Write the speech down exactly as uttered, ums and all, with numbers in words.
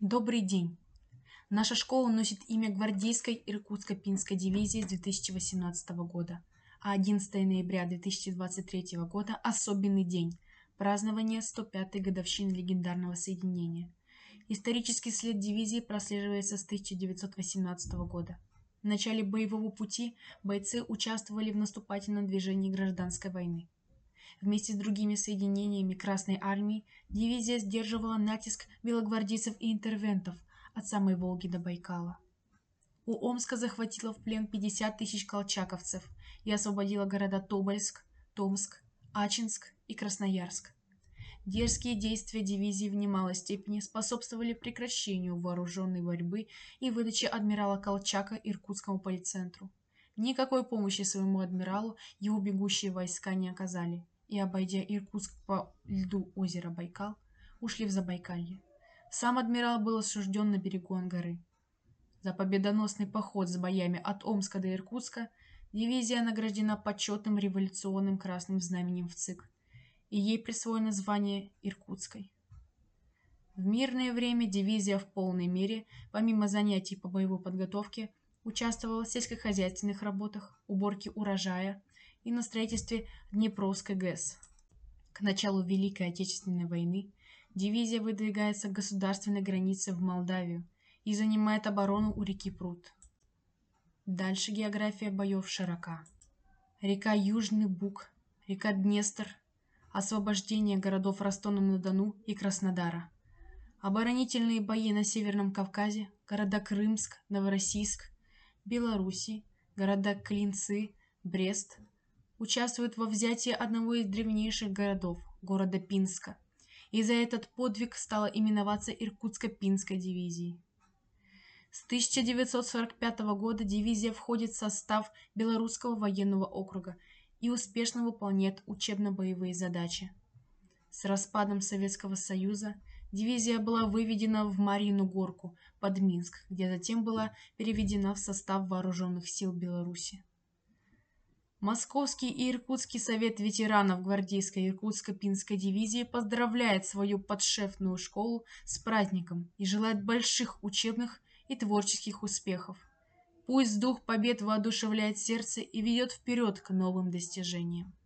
Добрый день! Наша школа носит имя гвардейской Иркутско-Пинской дивизии с две тысячи восемнадцатого года, а одиннадцатого ноября две тысячи двадцать третьего года– особенный день– празднование сто пятой годовщины легендарного соединения. Исторический след дивизии прослеживается с тысяча девятьсот восемнадцатого года. В начале боевого пути бойцы участвовали в наступательном движении гражданской войны. Вместе с другими соединениями Красной Армии дивизия сдерживала натиск белогвардейцев и интервентов от самой Волги до Байкала. У Омска захватила в плен пятьдесят тысяч колчаковцев и освободила города Тобольск, Томск, Ачинск и Красноярск. Дерзкие действия дивизии в немалой степени способствовали прекращению вооруженной борьбы и выдаче адмирала Колчака Иркутскому полицентру. Никакой помощи своему адмиралу его бегущие войска не оказали, и, обойдя Иркутск по льду озера Байкал, ушли в Забайкалье. Сам адмирал был осужден на берегу Ангары. За победоносный поход с боями от Омска до Иркутска дивизия награждена почетным революционным красным знаменем в ЦИК, и ей присвоено звание Иркутской. В мирное время дивизия в полной мере, помимо занятий по боевой подготовке, участвовала в сельскохозяйственных работах, уборке урожая и на строительстве Днепровской ГЭС. К началу Великой Отечественной войны дивизия выдвигается к государственной границе в Молдавию и занимает оборону у реки Прут. Дальше география боев широка. Река Южный Буг, река Днестр, освобождение городов Ростова-на-Дону и Краснодара, оборонительные бои на Северном Кавказе, города Крымск, Новороссийск, Белоруссии, города Клинцы, Брест, участвуют во взятии одного из древнейших городов, города Пинска, и за этот подвиг стала именоваться Иркутско-Пинской дивизией. С тысяча девятьсот сорок пятого года дивизия входит в состав Белорусского военного округа и успешно выполняет учебно-боевые задачи. С распадом Советского Союза дивизия была выведена в Марьину Горку под Минск, где затем была переведена в состав Вооруженных сил Беларуси. Московский и Иркутский совет ветеранов гвардейской Иркутско-Пинской дивизии поздравляет свою подшефную школу с праздником и желает больших учебных и творческих успехов. Пусть дух побед воодушевляет сердце и ведет вперед к новым достижениям.